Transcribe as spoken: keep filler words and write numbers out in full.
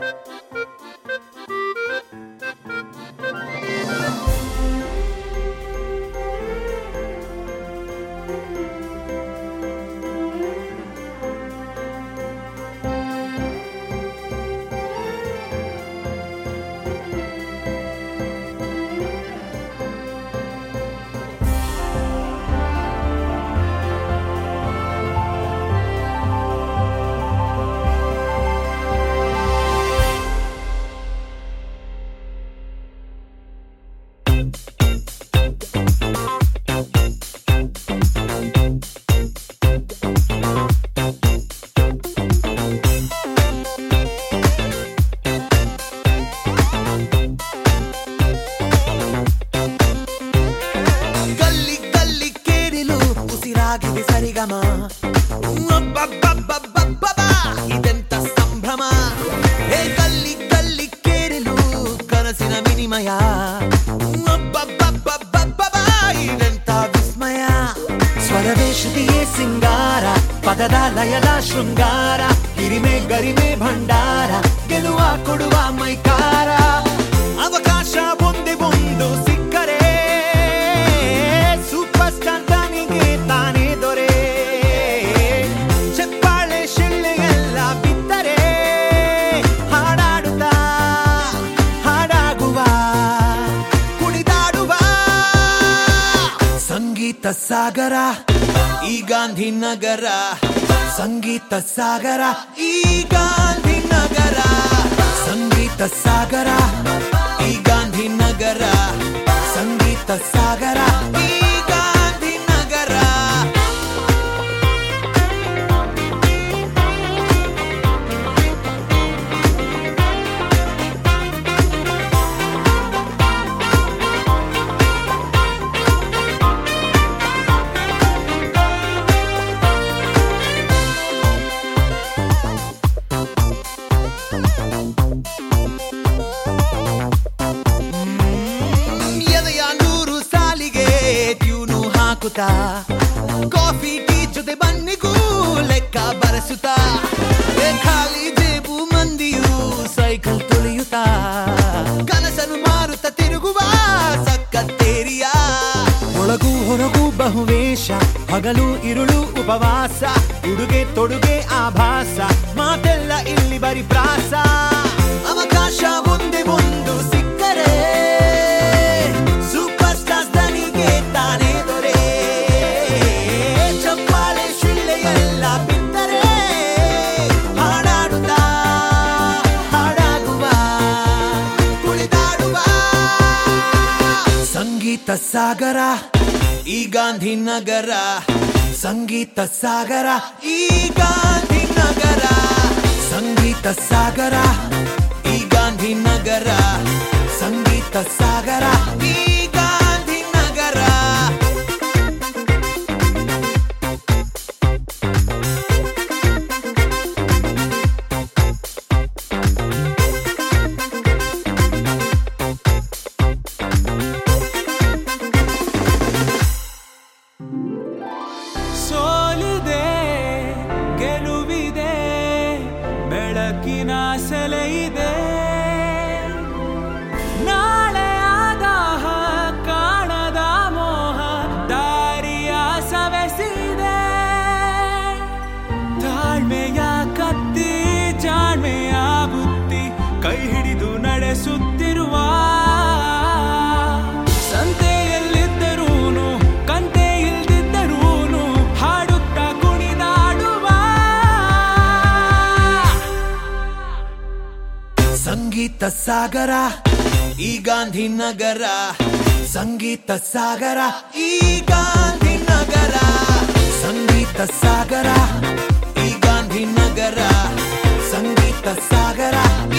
ಸರಿಗಮ ಇದೆಂತ ಸಂಭ್ರಮ ಹೇ ಗಲ್ಲಿ ಗಲ್ಲಿ ಕೇರಲು ಕನಸಿನ ವಿನಿಮಯ ಇದೆಂತ ವಿಸ್ಮಯ ಸ್ವರವೇ ಶ್ರುತಿಯೇ ಸಿಂಗಾರ ಪದದ ಲಯದ ಶೃಂಗಾರ ಹಿರಿಮೆ ಗರಿಮೆ ಭಂಡಾರ ಗೆಲುವ ಕೊಡುವ ಮೈಕಾರ ಅವಕಾಶ ಒಂದೇ ಒಂದು ಸಿಕ್ಕರೆ ಸೂಪರ್ ಸ್ಟಾರ್ ತನಿಗೆ ತಾನೇ ದೊರೆ ಚಪ್ಪಾಳೆ ಶಿಳ್ಳೆ ಎಲ್ಲ ಬಿದ್ದರೆ ಹಾಡಾಡುತ್ತಾ ಹಾಡಾಗುವ ಕುಣಿದಾಡುವ ಸಂಗೀತ ಸಾಗರ ಈ ಗಾಂಧಿನಗರ ಸಂಗೀತ ಸಾಗರ ಈ ಗಾಂಧಿನಗರ ಸಂಗೀತ ಸಾಗರ ಈ ಗಾಂಧಿನಗರ ಸಂಗೀತ ಸಾಗರ ಈ ಗಾಂಧಿನಗರ ಕಾಫಿ ಟೀ ಜೊತೆ ಬನ್ನಿಗೂ ಲೆಕ್ಕ ಬರೆಸುತ್ತಾ ಖಾಲಿ ಜೇಬು ಮಂದಿಯು ಸೈಕಲ್ ತುಳಿಯುತ್ತಾ ಕನಸನ್ನು ಮಾರುತ್ತಾ ತಿರುಗುವ ಸಕ್ಕತ್ತೇರಿಯ ಒಳಗೂ ಹೊರಗೂ ಬಹುವೇಷ ಹಗಲು ಇರುಳು ಉಪವಾಸ ಉಡುಗೆ ತೊಡುಗೆ ಆಭಾಸ ಮಾತೆಲ್ಲ ಇಲ್ಲಿ ಬರಿ ಪ್ರಾಸ ಅವಕಾಶ ಒಂದೇ ಒಂದು ಸಿಕ್ಕರೆ ಸೂಪರ್ ಸ್ಟಾರ್ ತನಿಗೆ ತಾನೇ ದೊರೆ ಸಂಗೀತ ಸಾಗರ ಈ ಗಾಂಧಿನಗರ ಸಂಗೀತ ಸಾಗರ ಈ ಗಾಂಧಿನಗರ ಸಂಗೀತ ಸಾಗರ ಈ ಗಾಂಧಿನಗರ ಸಂಗೀತ ಸಾಗರ ಈ ಗಾಂಧಿನಗರ ಸೋಲಿದೆ ಗೆಲುವಿದೆ ಬೆಳಕಿನ ಸೆಲೆ ಇದೆ ನಾಳೆಯಾದ ಕಾಣದ ಮೋಹ ದಾರಿಯ ಸವೆಸಿದೆ ತಾಳ್ಮೆಯ ಕತ್ತಿ ಜಾಣ್ಮೆಯ ಬುತ್ತಿ ಕೈ ಹಿಡಿದು ನಡೆಸುತ್ತಿರುವ ಸಂತೆಯಲ್ಲಿದ್ದರೂ ಕಂತೆ ಇಲ್ದಿದ್ದರೂ ಹಾಡುತ್ತಾ ಕುಣಿದಾಡುವ ಸಂಗೀತ ಸಾಗರ ಈ ಗಾಂಧಿನಗರ ಸಂಗೀತ ಸಾಗರ ಈ ಗಾಂಧಿನಗರ ಸಂಗೀತ ಸಾಗರ ಈ ಗಾಂಧಿನಗರ ಸಂಗೀತ ಸಾಗರ